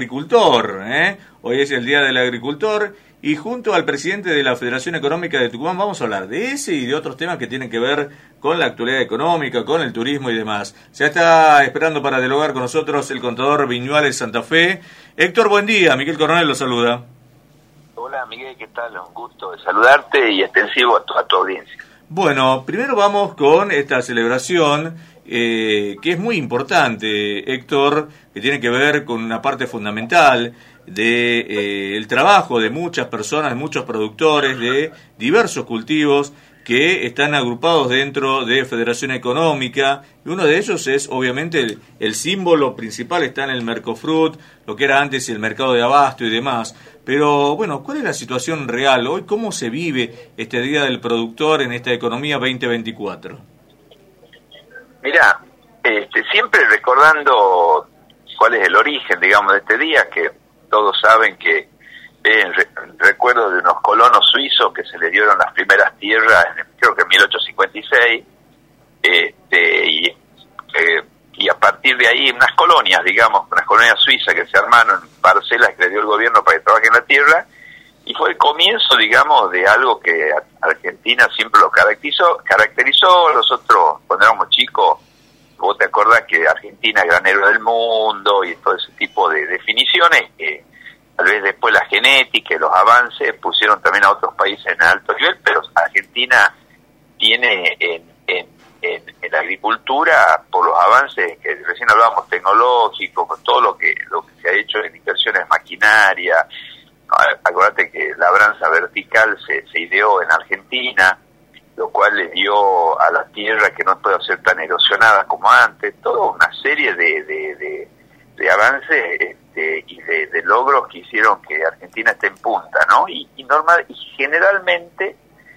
agricultor, ¿eh? Hoy es el Día del Agricultor y junto al presidente de la Federación Económica de Tucumán vamos a hablar de ese y de otros temas que tienen que ver con la actualidad económica, con el turismo y demás. Ya está esperando para dialogar con nosotros el contador Viñuales Santa Fe. Héctor, buen día. Miguel Coronel lo saluda. Hola Miguel, ¿qué tal? Un gusto de saludarte y extensivo a tu audiencia. Bueno, primero vamos con esta celebración que es muy importante, Héctor, que tiene que ver con una parte fundamental de el trabajo de muchas personas, muchos productores de diversos cultivos que están agrupados dentro de Federación Económica, y uno de ellos es obviamente el símbolo principal, está en el Mercofrut, lo que era antes el mercado de abasto y demás. Pero bueno, ¿cuál es la situación real hoy? ¿Cómo se vive este Día del Productor en esta economía 2024? Mirá, siempre recordando cuál es el origen, digamos, de este día, que todos saben que recuerdo de unos colonos suizos que se les dieron las primeras tierras, creo que en 1856, y a partir de ahí unas colonias suizas que se armaron, parcelas que le dio el gobierno para que trabajen la tierra, y fue el comienzo, digamos, de algo que Argentina siempre lo caracterizó. Nosotros, cuando éramos chicos, vos te acordás que Argentina es granero del mundo y todo ese tipo de definiciones que tal vez después la genética y los avances pusieron también a otros países en alto nivel, pero Argentina tiene en la agricultura, por los avances que recién hablábamos tecnológicos, con todo lo que se ha hecho en inversiones maquinaria. Acordate que la labranza vertical se ideó en Argentina, lo cual le dio a la tierra que no puede ser tan erosionada como antes, toda una serie de avances y de logros que hicieron que Argentina esté en punta, ¿no? Y generalmente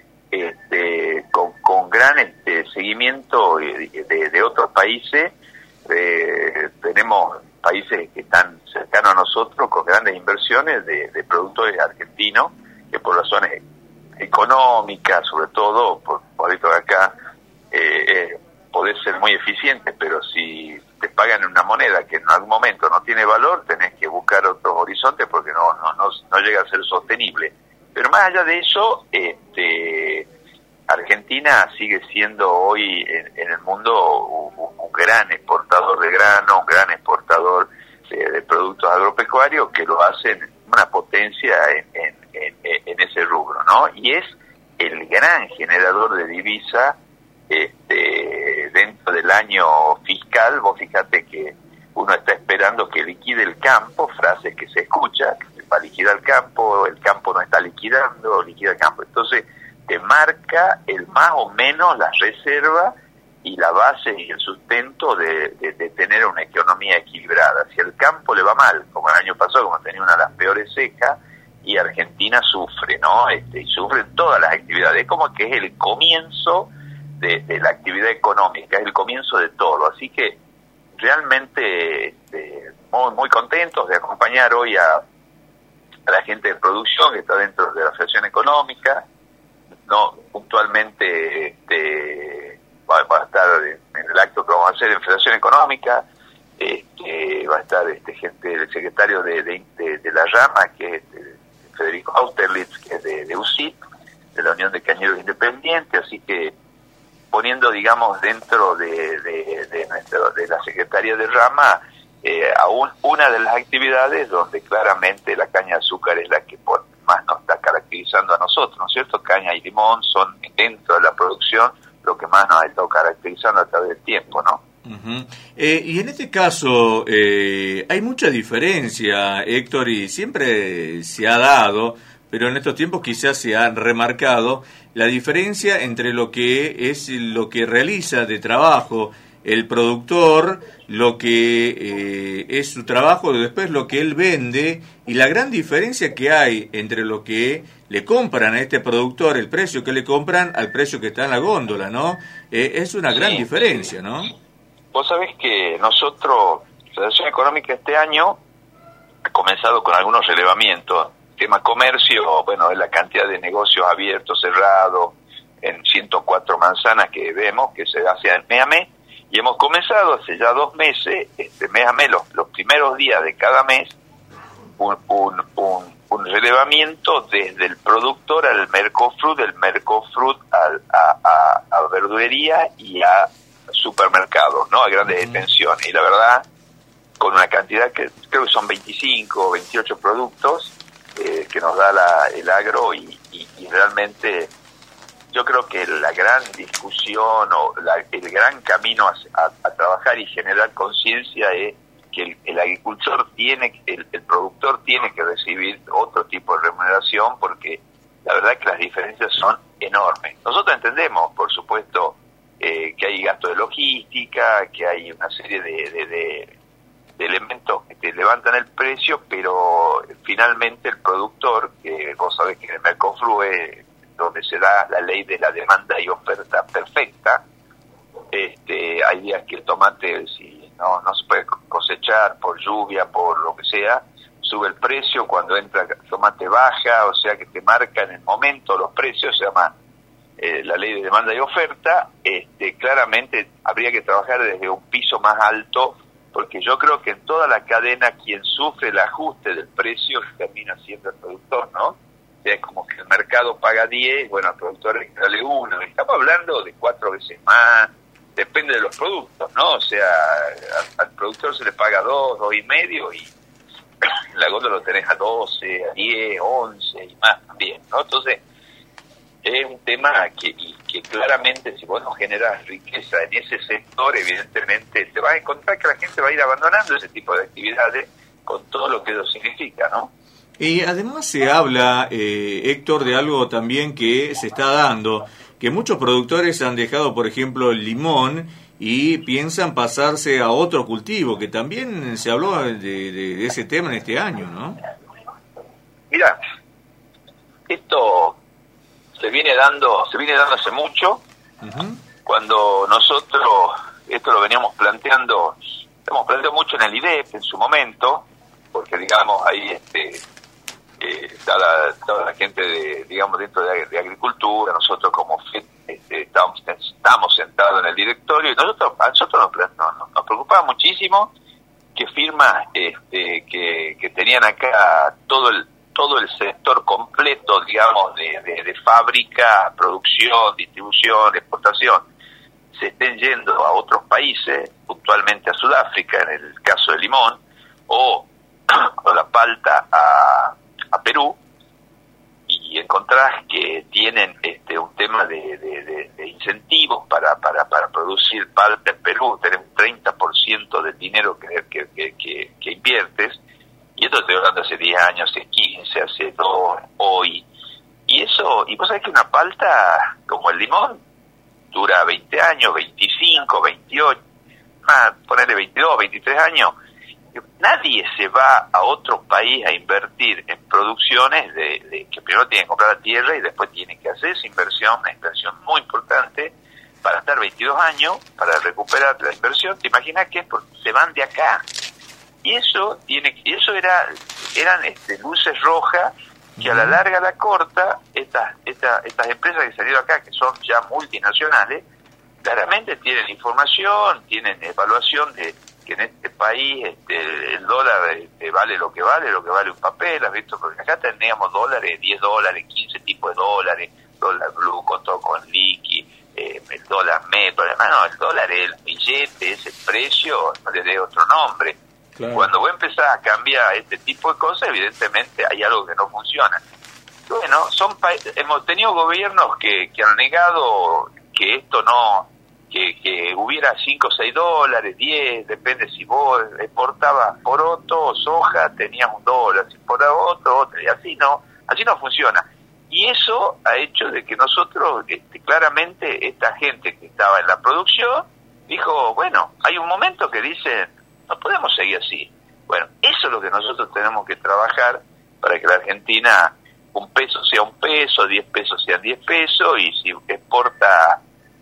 con gran seguimiento de otros países. Tenemos países que están cercanos a nosotros con grandes inversiones de productores argentinos que por razones económicas, sobre todo por esto de acá, podés ser muy eficiente, pero si te pagan en una moneda que en algún momento no tiene valor, tenés que buscar otros horizontes porque no llega a ser sostenible. Pero más allá de eso, Argentina sigue siendo hoy en el mundo un gran exportador de grano, un gran exportador de productos agropecuarios que lo hacen una potencia en ese rubro, ¿no? Y es el gran generador de divisa dentro del año fiscal. Vos fíjate que uno está esperando que liquide el campo, frases que se escucha, que va a liquidar el campo no está liquidando, liquida el campo. Entonces te marca el más o menos la reserva y la base y el sustento de tener una economía equilibrada. Si el campo le va mal, como el año pasado, como tenía una de las peores secas, y Argentina sufre, ¿no? Y sufren todas las actividades. Es como que es el comienzo de la actividad económica, es el comienzo de todo. Así que realmente muy, muy contentos de acompañar hoy a la gente de producción que está dentro de la Federación Económica. No, puntualmente va a estar en el acto que vamos a hacer en Federación Económica, va a estar gente, el secretario de la Rama, que es Federico Austerlitz, que es de UCIT, de la Unión de Cañeros Independientes, así que poniendo, digamos, dentro de la Secretaría de Rama una de las actividades donde claramente la caña de azúcar es la que más nos está caracterizando a nosotros, ¿no es cierto? Caña y limón son dentro de la producción lo que más nos ha estado caracterizando a través del tiempo, ¿no? Uh-huh. Y en este caso hay mucha diferencia, Héctor, y siempre se ha dado, pero en estos tiempos quizás se ha remarcado la diferencia entre lo que es lo que realiza de trabajo el productor, lo que es su trabajo, después lo que él vende, y la gran diferencia que hay entre lo que le compran a este productor, el precio que le compran, al precio que está en la góndola, ¿no? Es una gran diferencia, ¿no? Vos sabés que nosotros, Federación Económica, este año ha comenzado con algunos relevamientos. Tema comercio, bueno, es la cantidad de negocios abiertos, cerrados, en 104 manzanas que vemos, que se hace en mes a mes. Y hemos comenzado hace ya 2 meses, mes a mes, los primeros días de cada mes, un relevamiento desde el productor al Mercofruit, del Mercofruit a verdulería y a supermercados, ¿no? A grandes extensiones. Y la verdad, con una cantidad que creo que son 25 o 28 productos que nos da el agro y realmente yo creo que la gran discusión o el gran camino a trabajar y generar conciencia es que el agricultor el productor tiene que recibir otro tipo de remuneración, porque la verdad que las diferencias son enormes. Nosotros entendemos, por supuesto, que hay gasto de logística, que hay una serie de elementos que te levantan el precio, pero finalmente el productor, que vos sabés que en el Mercosur es donde se da la ley de la demanda y oferta perfecta, hay días que el tomate, si no se puede cosechar por lluvia, por lo que sea, sube el precio, cuando entra el tomate baja, o sea que te marca en el momento los precios, se llama la ley de demanda y oferta. Claramente habría que trabajar desde un piso más alto, porque yo creo que en toda la cadena quien sufre el ajuste del precio termina siendo el productor, ¿no? O sea, es como que el mercado paga 10, bueno, al productor hay que darle 1, estamos hablando de 4 veces más, depende de los productos, ¿no? O sea, al productor se le paga 2, 2,5 y en la góndola lo tenés a 12, a 10, 11 y más también, ¿no? Entonces, es un tema que claramente si vos no generas riqueza en ese sector, evidentemente te vas a encontrar que la gente va a ir abandonando ese tipo de actividades con todo lo que eso significa, ¿no? Y además se habla, Héctor, de algo también que se está dando, que muchos productores han dejado, por ejemplo, el limón y piensan pasarse a otro cultivo, que también se habló de ese tema en este año, ¿no? Mira, esto se viene dando hace mucho. Uh-huh. Cuando nosotros esto lo veníamos planteando, hemos planteado mucho en el IDEP en su momento, porque digamos ahí toda la gente digamos dentro de agricultura, nosotros como FED estamos sentados en el directorio y a nosotros nos preocupaba muchísimo que firmas que tenían acá todo el sector completo, digamos, de fábrica, producción, distribución, exportación, se estén yendo a otros países, puntualmente a Sudáfrica, en el caso del limón, o la palta a Perú, y encontrás que tienen un tema de incentivos para producir palta en Perú, tener un 30% del dinero que inviertes. Y esto estoy hablando hace 10 años, hace 15, hace 2, hoy. Y vos sabés que una palta, como el limón, dura 20 años, 25, 28, ponerle 22, 23 años. Nadie se va a otro país a invertir en producciones que primero tienen que comprar la tierra y después tienen que hacer esa inversión, una inversión muy importante, para estar 22 años, para recuperar la inversión. ¿Te imaginas que se van de acá? Y eso eran luces rojas que a la larga, a la corta, estas empresas que salieron acá, que son ya multinacionales, claramente tienen información, tienen evaluación de que en este país el dólar vale lo que vale un papel, ¿has visto? Porque acá teníamos dólares, 10 dólares, 15 tipos de dólares, dólar blue con todo con liqui, el dólar metro, además no, el dólar es el billete, es el precio, no le dé otro nombre. Claro. Cuando vos empezás a cambiar este tipo de cosas, evidentemente hay algo que no funciona. Bueno, hemos tenido gobiernos que han negado que esto no, que hubiera 5 o 6 dólares, 10, depende si vos exportabas poroto o soja, tenías $1, si exportabas otro, y así no funciona. Y eso ha hecho de que nosotros, claramente, esta gente que estaba en la producción, dijo, bueno, hay un momento que dicen, no podemos seguir así. Bueno, eso es lo que nosotros tenemos que trabajar para que la Argentina, un peso sea un peso, 10 pesos sean 10 pesos, y si exportás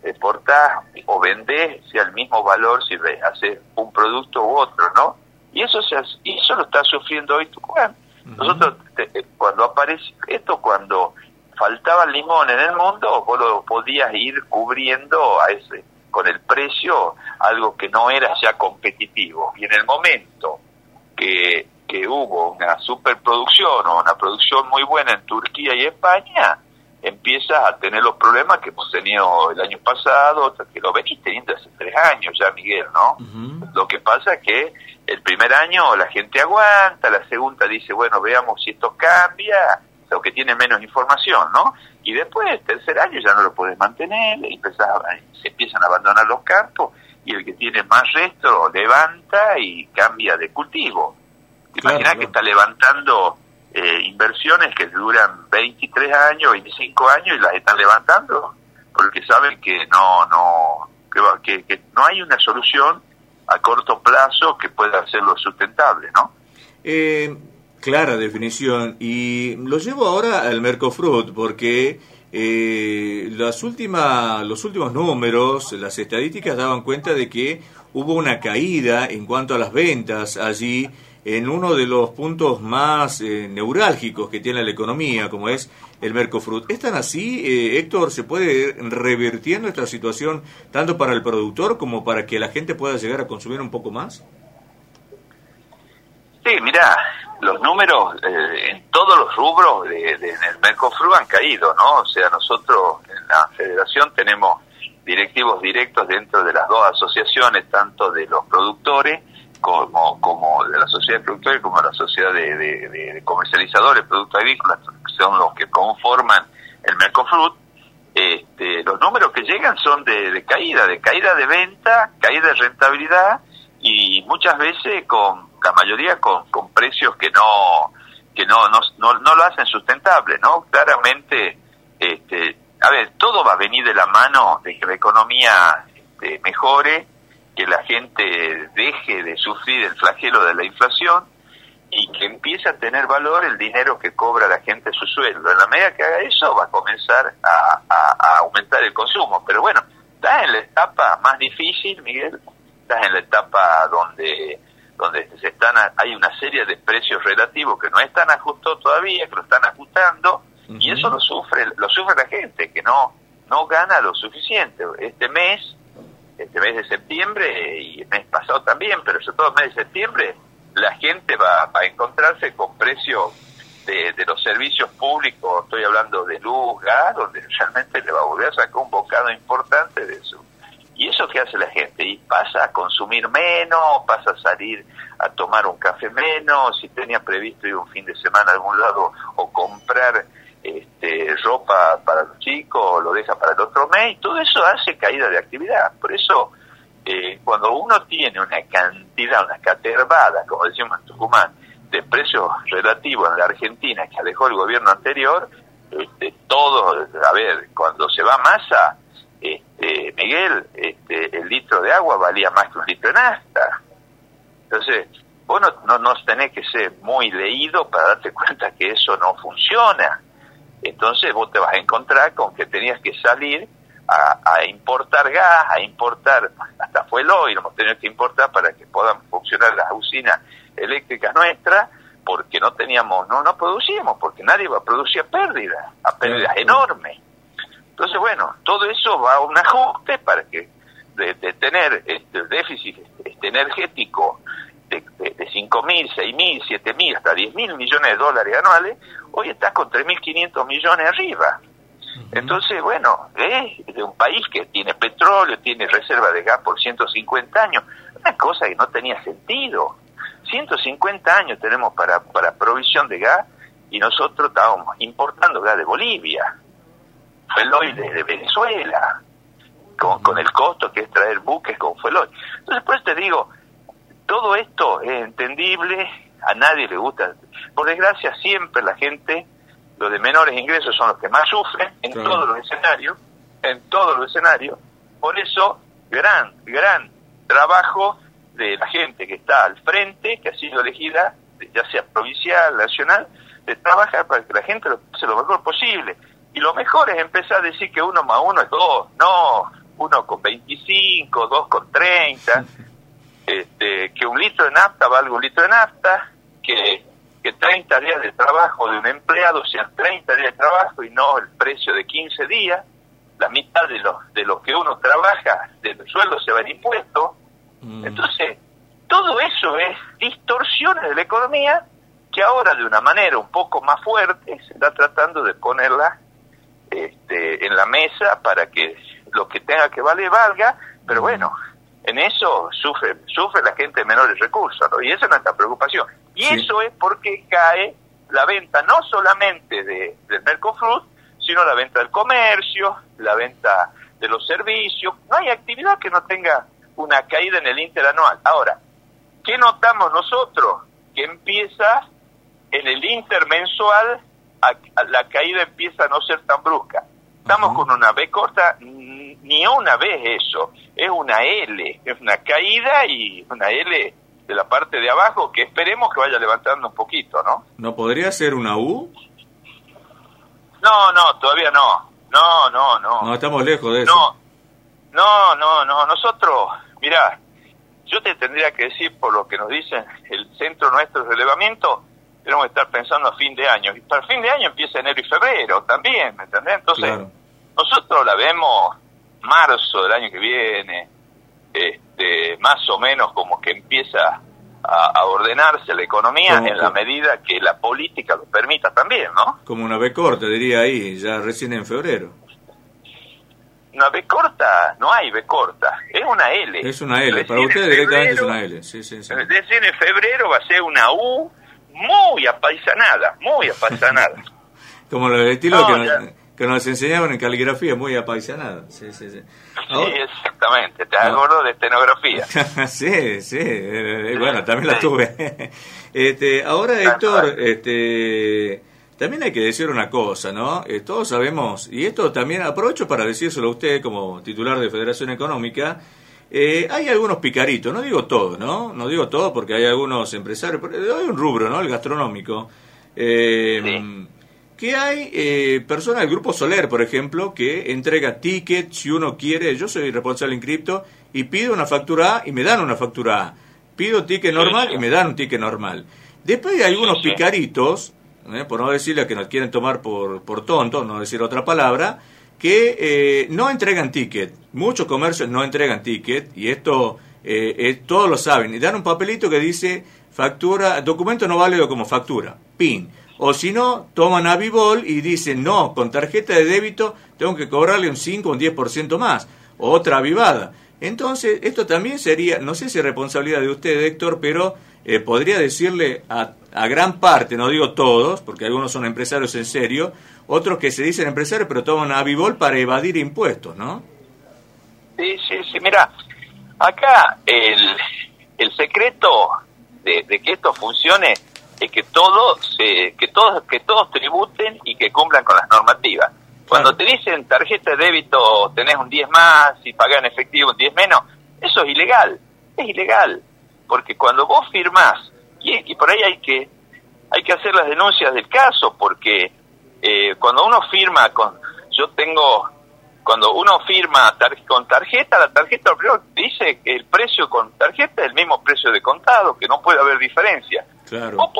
o vendés, sea el mismo valor si haces un producto u otro, ¿no? Y eso lo está sufriendo hoy Tucumán. Uh-huh. Nosotros, cuando aparece esto, cuando faltaba limón en el mundo, vos lo podías ir cubriendo con el precio, algo que no era ya competitivo. Y en el momento que que hubo una superproducción o una producción muy buena en Turquía y España, empiezas a tener los problemas que hemos tenido el año pasado, que lo venís teniendo hace 3 años ya, Miguel, ¿no? Uh-huh. Lo que pasa es que el primer año la gente aguanta, la segunda dice, bueno, veamos si esto cambia, o que tiene menos información, ¿no? Y después, el tercer año ya no lo puedes mantener, y se empiezan a abandonar los campos, y el que tiene más resto levanta y cambia de cultivo. Imagina que está levantando inversiones que duran 23 años, 25 años y las están levantando porque saben que no hay una solución a corto plazo que pueda hacerlo sustentable, ¿no? Clara definición. Y lo llevo ahora al Mercofruit porque los últimos números, las estadísticas daban cuenta de que hubo una caída en cuanto a las ventas allí en uno de los puntos más neurálgicos que tiene la economía, como es el Mercofruit. ¿Es tan así, Héctor? ¿Se puede ir revirtiendo esta situación tanto para el productor como para que la gente pueda llegar a consumir un poco más? Sí, mirá, los números en todos los rubros en el Mercofruit han caído, ¿no? O sea, nosotros en la federación tenemos directivos directos dentro de las dos asociaciones, tanto de los productores como de la sociedad de productores, como de la sociedad de comercializadores de productos agrícolas, que son los que conforman el Mercofruit. Los números que llegan son de caída de venta, caída de rentabilidad, y muchas veces la mayoría con precios que no lo hacen sustentable, ¿no? Claramente, todo va a venir de la mano de que la economía mejore, que la gente deje de sufrir el flagelo de la inflación y que empiece a tener valor el dinero que cobra la gente su sueldo. En la medida que haga eso va a comenzar a aumentar el consumo. Pero bueno, estás en la etapa más difícil, Miguel, estás en la etapa donde hay una serie de precios relativos que no están ajustados todavía, que lo están ajustando, uh-huh. Y eso lo sufre la gente, que no gana lo suficiente. Este mes de septiembre y el mes pasado también, pero sobre todo el mes de septiembre, la gente va a encontrarse con precios de los servicios públicos, estoy hablando de luz, gas, donde realmente le va a volver a sacar un bocado importante de eso. ¿Y eso qué hace la gente? Y pasa a consumir menos, pasa a salir a tomar un café menos, si tenía previsto ir un fin de semana a algún lado o comprar ropa para los chicos, lo deja para el otro mes, y todo eso hace caída de actividad. Por eso, cuando uno tiene una cantidad, una caterbada, como decimos en Tucumán, de precios relativos en la Argentina que dejó el gobierno anterior, cuando se va masa, Miguel, el litro de agua valía más que un litro de nafta. Entonces, vos no tenés que ser muy leído para darte cuenta que eso no funciona. Entonces vos te vas a encontrar con que tenías que salir a importar gas, a importar hasta fuel oil, hemos tenido que importar para que puedan funcionar las usinas eléctricas nuestras, porque no producíamos, porque nadie va a producir a pérdidas enormes. Entonces, bueno, todo eso va a un ajuste para que de tener el déficit energético de 5.000, 6.000, 7.000, hasta 10.000 millones de dólares anuales, hoy estás con 3.500 millones arriba. Uh-huh. Entonces, bueno, de un país que tiene petróleo, tiene reserva de gas por 150 años, una cosa que no tenía sentido. 150 años tenemos para provisión de gas y nosotros estábamos importando gas de Bolivia, fuel oil de Venezuela, con el costo que es traer buques con fuel oil. Entonces, pues te digo, todo esto es entendible, a nadie le gusta. Por desgracia, siempre la gente, los de menores ingresos son los que más sufren en todos los escenarios. Por eso, gran trabajo de la gente que está al frente, que ha sido elegida, ya sea provincial, nacional, de trabajar para que la gente lo pase lo mejor posible. Y lo mejor es empezar a decir que 1 más 1 es 2, no 1 con 25, 2 con 30, que un litro de nafta valga un litro de nafta, que 30 días de trabajo de un empleado sean 30 días de trabajo y no el precio de 15 días, la mitad de lo que uno trabaja del sueldo se va en impuestos. Entonces, todo eso es distorsiones de la economía que ahora de una manera un poco más fuerte se está tratando de ponerla en la mesa para que lo que tenga que valer valga, pero bueno, en eso sufre la gente de menores recursos, ¿no? Y esa es nuestra preocupación. Y sí, eso es porque cae la venta no solamente del Mercosur, sino la venta del comercio, la venta de los servicios. No hay actividad que no tenga una caída en el interanual. Ahora, ¿qué notamos nosotros? Que empieza en el intermensual, la caída empieza a no ser tan brusca. Estamos con una B corta, ni una vez eso, es una L, es una caída y una L de la parte de abajo que esperemos que vaya levantando un poquito, ¿no? ¿No podría ser una U? No, todavía no. No. No, estamos lejos de eso. No, nosotros, mirá, yo te tendría que decir, por lo que nos dicen el centro nuestro de relevamiento, tenemos que estar pensando a fin de año. Y para fin de año empieza enero y febrero también, ¿me entendés? Entonces, claro, nosotros la vemos marzo del año que viene, más o menos como que empieza a ordenarse la economía en la medida que la política lo permita también, ¿no? Como una B corta, diría ahí, ya recién en febrero. Una B corta, no hay B corta, es una L. Es una L, para ustedes directamente es una L. Sí. Recién en febrero va a ser una U muy apaisanada. Como el estilo que nos enseñaban en caligrafía, muy apaisanada. Sí. Ahora, sí, exactamente, te acuerdo de estenografía. sí, bueno, también la tuve. Ahora, Héctor, también hay que decir una cosa, ¿no? Todos sabemos, y esto también aprovecho para decírselo a usted como titular de Federación Económica, hay algunos picaritos, no digo todo, ¿no? No digo todo porque hay algunos empresarios, pero hay un rubro, ¿no? El gastronómico. Sí. Que hay personas del Grupo Soler, por ejemplo, que entrega tickets, si uno quiere, yo soy responsable en cripto, y pido una factura A y me dan una factura A. Pido ticket normal y me dan un ticket normal. Después hay algunos picaritos, por no decirle que nos quieren tomar por tontos, no decir otra palabra, que no entregan ticket. Muchos comercios no entregan ticket, y esto todos lo saben. Y dan un papelito que dice factura, documento no válido como factura, PIN. O si no, toman Avibol y dicen, no, con tarjeta de débito tengo que cobrarle un 5 o un 10% más, o otra avivada. Entonces, esto también sería, no sé si es responsabilidad de usted, Héctor, pero podría decirle a gran parte, no digo todos, porque algunos son empresarios en serio, otros que se dicen empresarios pero toman Avibol para evadir impuestos, ¿no? Sí, mira, acá el secreto de que esto funcione es que todos tributen y que cumplan con las normativas. Cuando te dicen tarjeta de débito tenés un 10 más y pagás en efectivo un 10 menos, eso es ilegal, porque cuando vos firmás, y por ahí hay que hacer las denuncias del caso, porque cuando uno firma cuando uno firma con tarjeta, la tarjeta primero dice que el precio con tarjeta es el mismo precio de contado, que no puede haber diferencia. Claro. Vos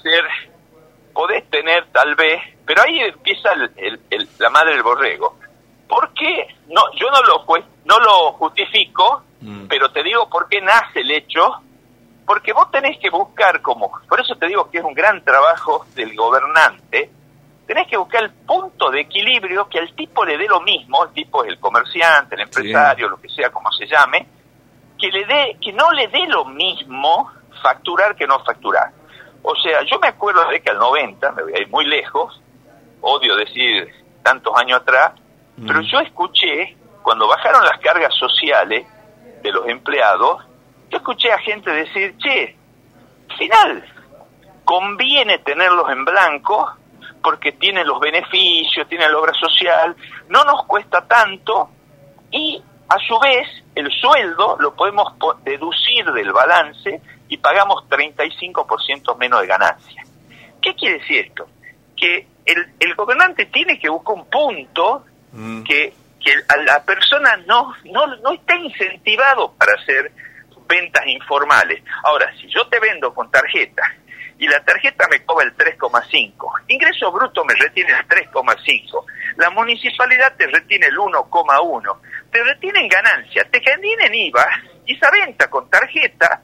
podés tener tal vez, pero ahí empieza la madre del borrego. ¿Por qué? No, yo no lo justifico, pero te digo por qué nace el hecho, porque vos tenés que buscar por eso te digo que es un gran trabajo del gobernante, tenés que buscar el punto de equilibrio que al tipo le dé lo mismo, el tipo es el comerciante, el empresario, lo que sea como se llame, que no le dé lo mismo facturar que no facturar. O sea, yo me acuerdo de la década del 90, me voy a ir muy lejos, odio decir tantos años atrás, pero yo escuché, cuando bajaron las cargas sociales de los empleados, yo escuché a gente decir, al final, conviene tenerlos en blanco, porque tienen los beneficios, tienen la obra social, no nos cuesta tanto, y a su vez el sueldo lo podemos deducir del balance y pagamos 35% menos de ganancia. ¿Qué quiere decir esto? Que el gobernante tiene que buscar un punto que a la persona no está incentivado para hacer ventas informales. Ahora, si yo te vendo con tarjeta y la tarjeta me cobra el 3,5, ingreso bruto me retiene el 3,5, la municipalidad te retiene el 1,1, te retienen ganancia, te retienen IVA, y esa venta con tarjeta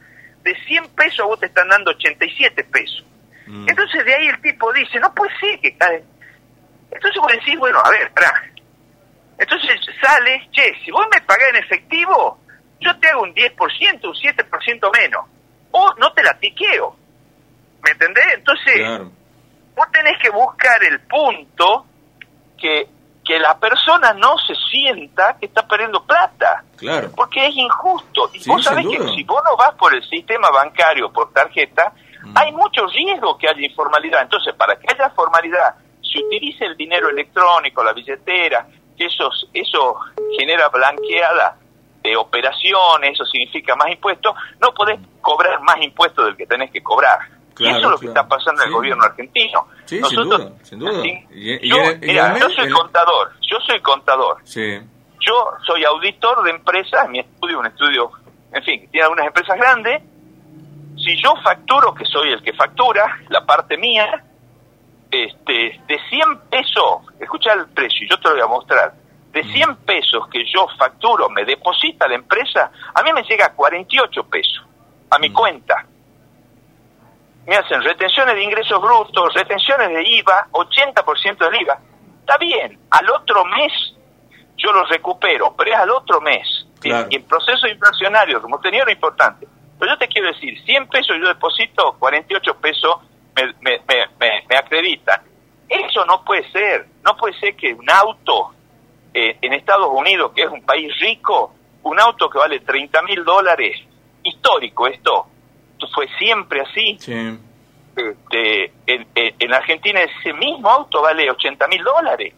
de 100 pesos a vos te están dando 87 pesos. Entonces de ahí el tipo dice, no puede ser que cae. Entonces vos decís, bueno, a ver, pará. Entonces sale, che, si vos me pagás en efectivo, yo te hago un 10%, un 7% menos. O no te la tiqueo. ¿Me entendés? Entonces, claro, vos tenés que buscar el punto que la persona no se sienta que está perdiendo plata. Claro. Porque es injusto. Y sí, vos sabés que si vos no vas por el sistema bancario, por tarjeta, hay mucho riesgo que haya informalidad. Entonces, para que haya formalidad, se utilice el dinero electrónico, la billetera, que eso genera blanqueada de operaciones, eso significa más impuestos, no podés cobrar más impuestos del que tenés que cobrar. Claro, y eso es lo que está pasando en el gobierno argentino. Sí, nosotros, sin duda. ¿sí? Yo soy contador. Sí. Yo soy auditor de empresas, mi estudio, un estudio, en fin, tiene algunas empresas grandes. Si yo facturo, que soy el que factura, la parte mía, de 100 pesos, escucha el precio, yo te lo voy a mostrar, de 100 pesos que yo facturo, me deposita la empresa, a mí me llega a 48 pesos, a mi cuenta. Me hacen retenciones de ingresos brutos, retenciones de IVA, 80% del IVA. Está bien, al otro mes yo lo recupero, pero es al otro mes. Claro. Y en proceso inflacionario, como tenía, era importante. Pero yo te quiero decir, 100 pesos yo deposito, 48 pesos me acreditan. Eso no puede ser. No puede ser que un auto en Estados Unidos, que es un país rico, un auto que vale $30.000, histórico esto fue siempre así. Sí. En Argentina ese mismo auto vale $80.000.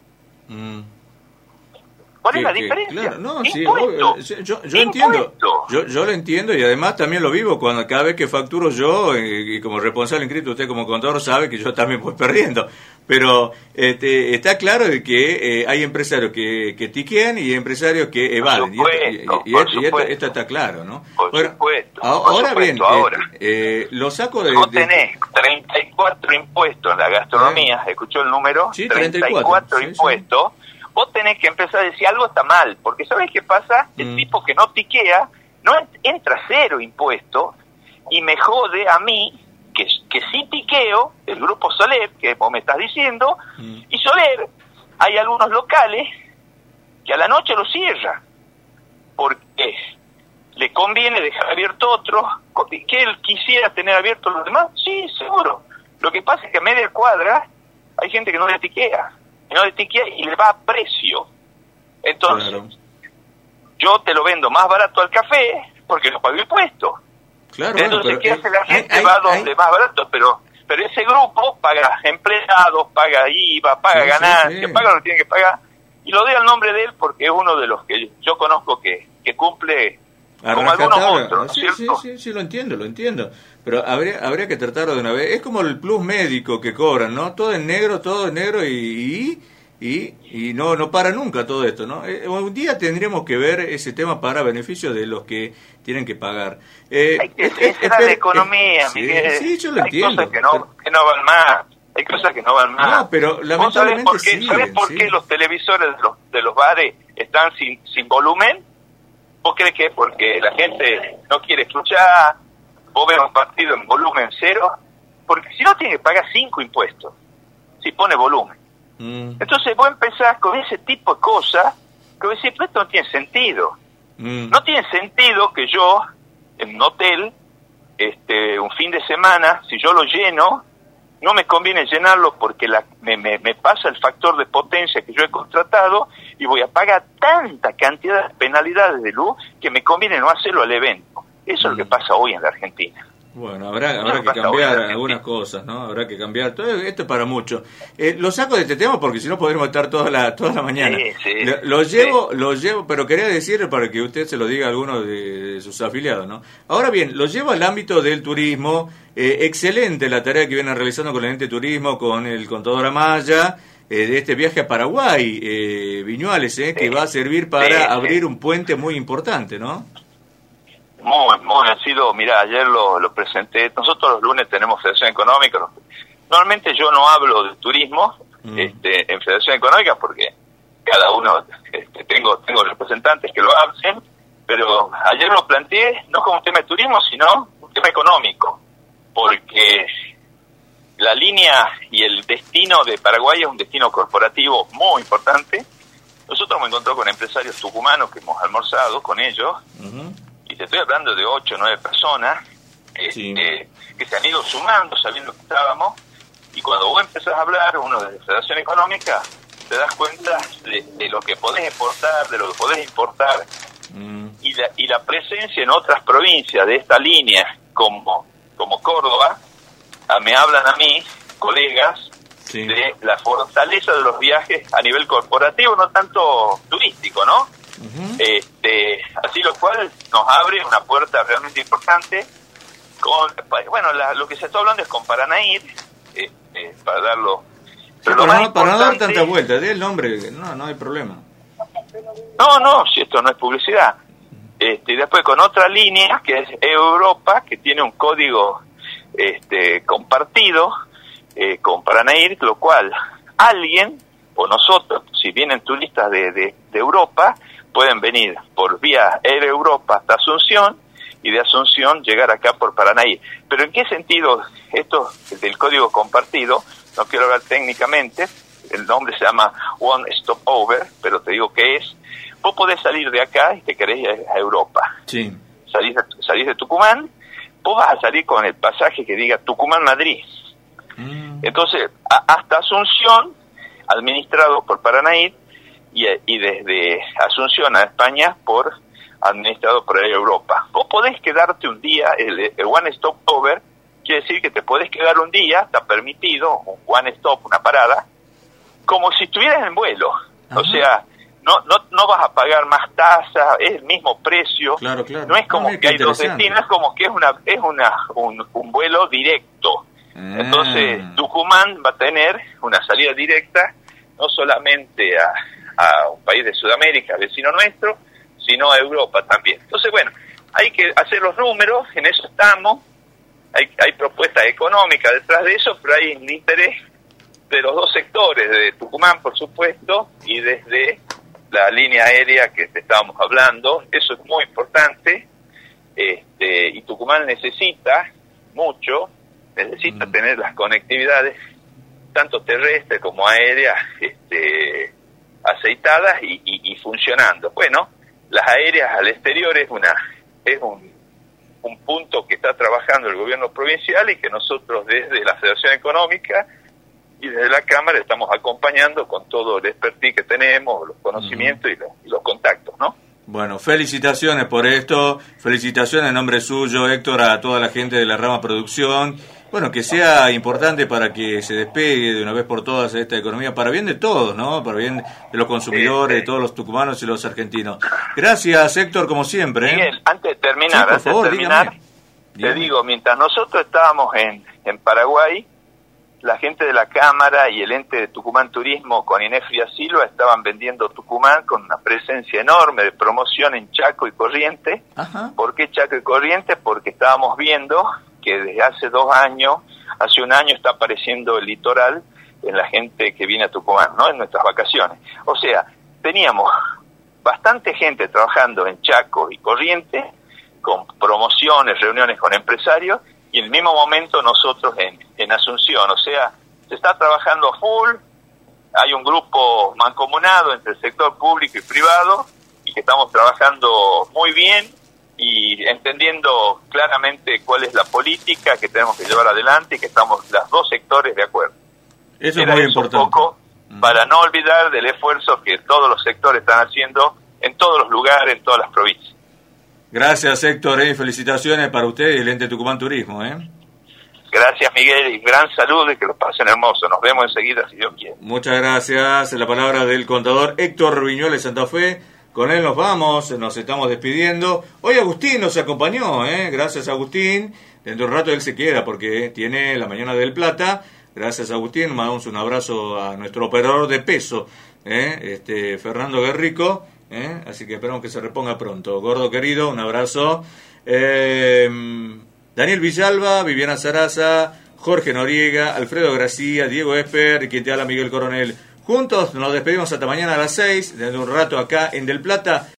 ¿Cuál es la diferencia? Claro, no, sí, yo entiendo, yo lo entiendo y además también lo vivo cuando cada vez que facturo yo, y como responsable inscrito, usted como contador sabe que yo también voy perdiendo, pero está claro de que hay empresarios que tiquean y empresarios que evaden, esto está claro, ¿no? Por supuesto. Ahora bien, lo saco de... Vos tenés 34 impuestos en la gastronomía, ¿escuchó el número? Sí, 34 impuestos. Sí. Vos tenés que empezar a decir algo está mal, porque ¿sabés qué pasa? El tipo que no tiquea, no entra cero impuesto y me jode a mí, que sí tiqueo, el grupo Soler, que vos me estás diciendo, y Soler, hay algunos locales que a la noche lo cierra, porque le conviene dejar abierto otro, que él quisiera tener abiertos los demás, sí, seguro. Lo que pasa es que a media cuadra hay gente que no le tiquea. Y le va a precio. Entonces, claro, yo te lo vendo más barato al café porque no pago impuestos. Claro, entonces, ¿qué hace la gente? Va donde más barato, pero ese grupo paga empleados, paga IVA, paga ganancias, paga lo que tiene que pagar. Y lo doy al nombre de él porque es uno de los que yo conozco que cumple como algunos otros, ¿no es cierto? Sí, lo entiendo. Pero habría que tratarlo de una vez. Es como el plus médico que cobran, ¿no? Todo en negro y no para nunca todo esto, ¿no? Un día tendríamos que ver ese tema para beneficio de los que tienen que pagar. Es la economía, Miguel. Sí, yo lo entiendo. Hay cosas que no van más. Hay cosas que no van más. No, pero lamentablemente ¿Sabés por qué los televisores de los bares están sin volumen? ¿Vos crees que es porque la gente no quiere escuchar? ¿Vos ves un partido en volumen cero? Porque si no tiene que pagar 5 impuestos, si pone volumen. Entonces vos empezás con ese tipo de cosas, que vos decís, pero esto no tiene sentido. No tiene sentido que yo, en un hotel, un fin de semana, si yo lo lleno, no me conviene llenarlo porque me pasa el factor de potencia que yo he contratado y voy a pagar tanta cantidad de penalidades de luz que me conviene no hacerlo al evento. Eso es lo que pasa hoy en la Argentina. Bueno, habrá que cambiar algunas cosas, ¿no? Habrá que cambiar. Todo esto es para mucho. Lo saco de este tema porque si no podremos estar toda la mañana. Sí. Lo llevo, pero quería decir para que usted se lo diga a alguno de sus afiliados, ¿no? Ahora bien, lo llevo al ámbito del turismo. Excelente la tarea que vienen realizando con el ente turismo, con el contador Amaya, de este viaje a Paraguay, Viñuales, que va a servir para abrir un puente muy importante, ¿no? Muy, ha sido, mira, ayer lo presenté. Nosotros los lunes tenemos Federación Económica. Normalmente yo no hablo de turismo en Federación Económica porque cada uno, tengo representantes que lo hacen, pero ayer lo planteé no como tema de turismo, sino un un tema económico, porque la línea y el destino de Paraguay es un destino corporativo muy importante. Nosotros hemos encontrado con empresarios tucumanos que hemos almorzado con ellos, y te estoy hablando de 8 o 9 personas que se han ido sumando sabiendo que estábamos, y cuando vos empezás a hablar, uno de la Federación Económica, te das cuenta de lo que podés exportar, de lo que podés importar, y la presencia en otras provincias de esta línea, como Córdoba, me hablan a mí, colegas, de la fortaleza de los viajes a nivel corporativo, no tanto turístico, ¿no? Así lo cual nos abre una puerta realmente importante con, bueno, lo que se está hablando es con Paranair, para darlo. Pero para no dar tanta vuelta, dé el nombre, no hay problema. No, si esto no es publicidad. Y después con otra línea que es Europa, que tiene un código compartido con Paranair, lo cual alguien o nosotros, si vienen turistas de Europa, pueden venir por vía Air Europa hasta Asunción, y de Asunción llegar acá por Paranair. Pero ¿en qué sentido esto del código compartido? No quiero hablar técnicamente, el nombre se llama One Stop Over, pero te digo que es, vos podés salir de acá y te querés ir a Europa. Sí. Salís de Tucumán, vos vas a salir con el pasaje que diga Tucumán-Madrid. Entonces, hasta Asunción, administrado por Paranair, y desde Asunción a España administrado por Europa. Vos podés quedarte un día, el One Stop Over quiere decir que te podés quedar un día, está permitido, un One Stop, una parada, como si estuvieras en vuelo. O sea, no vas a pagar más tasa, es el mismo precio. Claro. No es como que hay dos destinos, es como que es un vuelo directo. Entonces, Tucumán va a tener una salida directa, no solamente a un país de Sudamérica, vecino nuestro, sino a Europa también. Entonces, bueno, hay que hacer los números, en eso estamos, hay propuestas económicas detrás de eso, pero hay un interés de los dos sectores, de Tucumán, por supuesto, y desde la línea aérea que te estábamos hablando. Eso es muy importante, y Tucumán necesita tener las conectividades, tanto terrestres como aéreas, aceitadas y funcionando. Bueno, las aéreas al exterior es un punto que está trabajando el gobierno provincial, y que nosotros desde la Federación Económica y desde la Cámara estamos acompañando con todo el expertise que tenemos, los conocimientos y los contactos, ¿no? Bueno, felicitaciones por esto, felicitaciones en nombre suyo, Héctor, a toda la gente de la rama producción. Bueno, que sea importante para que se despegue de una vez por todas esta economía, para bien de todos, ¿no? Para bien de los consumidores, de todos los tucumanos y los argentinos. Gracias, Héctor, como siempre. Miguel, antes de terminar, dígame. Te digo, mientras nosotros estábamos en Paraguay, la gente de la Cámara y el ente de Tucumán Turismo con Inés Silva estaban vendiendo Tucumán con una presencia enorme de promoción en Chaco y Corrientes. Ajá. ¿Por qué Chaco y Corrientes? Porque estábamos viendo que desde hace un año está apareciendo el litoral en la gente que viene a Tucumán, ¿no? En nuestras vacaciones. O sea, teníamos bastante gente trabajando en Chaco y Corrientes, con promociones, reuniones con empresarios, y en el mismo momento nosotros en Asunción. O sea, se está trabajando a full, hay un grupo mancomunado entre el sector público y privado, y que estamos trabajando muy bien, y entendiendo claramente cuál es la política que tenemos que llevar adelante, y que estamos los dos sectores de acuerdo. Eso es muy importante. Un poco para no olvidar del esfuerzo que todos los sectores están haciendo en todos los lugares, en todas las provincias. Gracias, Héctor, felicitaciones para usted y el ente Tucumán Turismo. Gracias, Miguel, y gran saludo, y que los pasen hermosos. Nos vemos enseguida, si Dios quiere. Muchas gracias. La palabra del contador Héctor Viñuales de Santa Fe. Con él nos vamos, nos estamos despidiendo. Hoy Agustín nos acompañó, gracias Agustín. Dentro de un rato él se queda porque tiene la mañana del Plata. Gracias Agustín, mandamos un abrazo a nuestro operador de peso, Fernando Guerrico. Así que esperamos que se reponga pronto. Gordo querido, un abrazo. Daniel Villalba, Viviana Saraza, Jorge Noriega, Alfredo Gracia, Diego Esper y quien te habla, Miguel Coronel. Juntos nos despedimos hasta mañana a las 6, desde un rato acá en Del Plata.